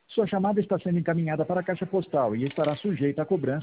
Sua chamada está sendo encaminhada para a caixa postal e estará sujeita a cobrança